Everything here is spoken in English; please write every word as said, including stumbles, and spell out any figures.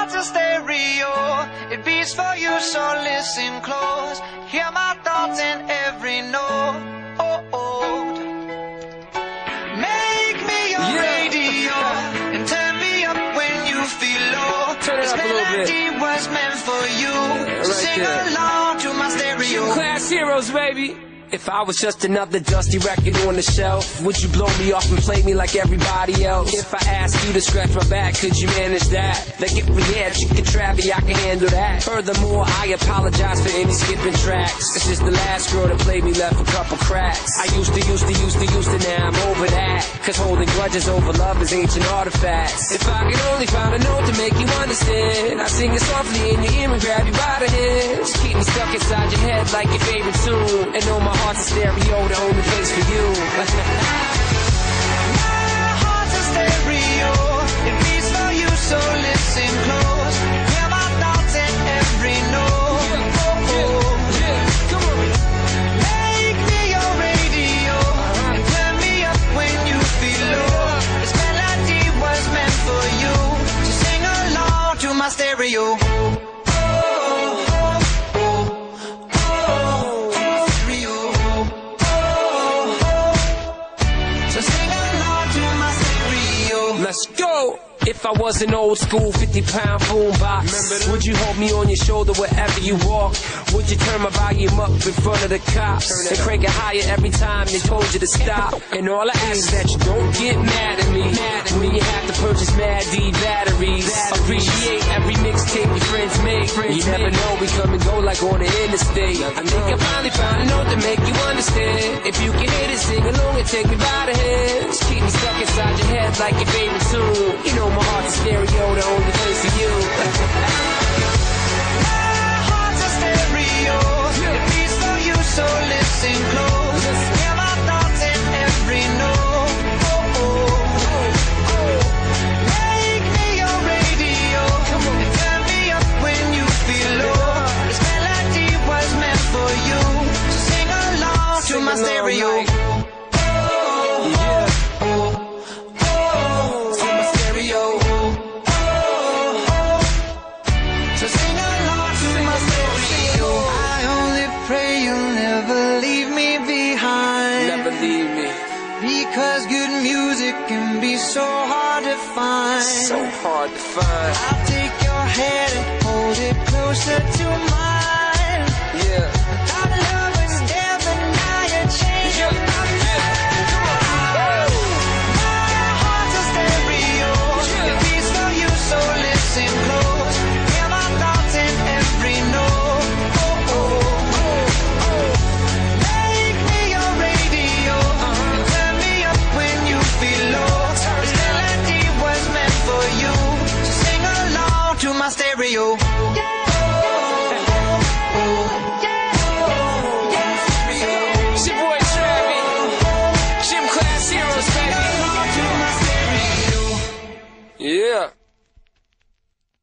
heart's a stereo, it beats for you, so listen close. Hear my thoughts in every note. Oh, oh. Make me your yeah. radio and turn me up when you feel low. Turn it this up a little bit. melody was meant for you. Yeah, so right sing there. along to my stereo. Class heroes, baby. If I was just another dusty record on the shelf, would you blow me off and play me like everybody else? If I asked you to scratch my back, could you manage that? Like if we had chicken trappy, I can handle that. Furthermore, I apologize for any skipping tracks. This is the last girl that played me left a couple cracks. I used to, used to, used to, used to, now I'm over that. Cause holding grudges over love is ancient artifacts. If I could only find a note to make you understand, I sing it softly in your ear and grab you by the hands. Keep me stuck inside your head like your favorite tune. And know my heart's a stereo, the only place for you. My heart's a stereo, it beats for you, so listen close. Hear my thoughts in every note. Yeah, oh, yeah, yeah, come on. Make me your radio and turn me up when you feel low. This melody was meant for you, so sing along to my stereo. Let's go! If I was an old school fifty pound boombox, would you hold me on your shoulder wherever you walk? Would you turn my volume up in front of the cops and crank it higher every time they told you to stop? And all I ask is that you don't get mad at me when you have to purchase Mad D batteries. Appreciate every mixtape your friends make. You never know, we come and go like on the interstate. I think I finally found a note to make you understand. If you can hit it, sing along and take me by the hands. Keep me stuck inside your head like your favorite tune. You know my heart's a stereo, the only place for you. My heart's a stereo, it beats for you, so listen close. Hear my thoughts in every note. Oh, oh, oh. Make me your radio and turn me up when you feel low. This melody was meant for you, so sing along to my stereo. Because good music can be so hard to find. So hard to find. I'll take your hand and hold it closer to mine. Yeah. Our love was there, but now you're changing my mind. My heart's a stereo, it beats for you, so listen close. Hear my thoughts in every note. Oh, oh, oh, oh. Make me your radio and turn me up when you feel low. This melody was meant for you, so sing along to my stereo.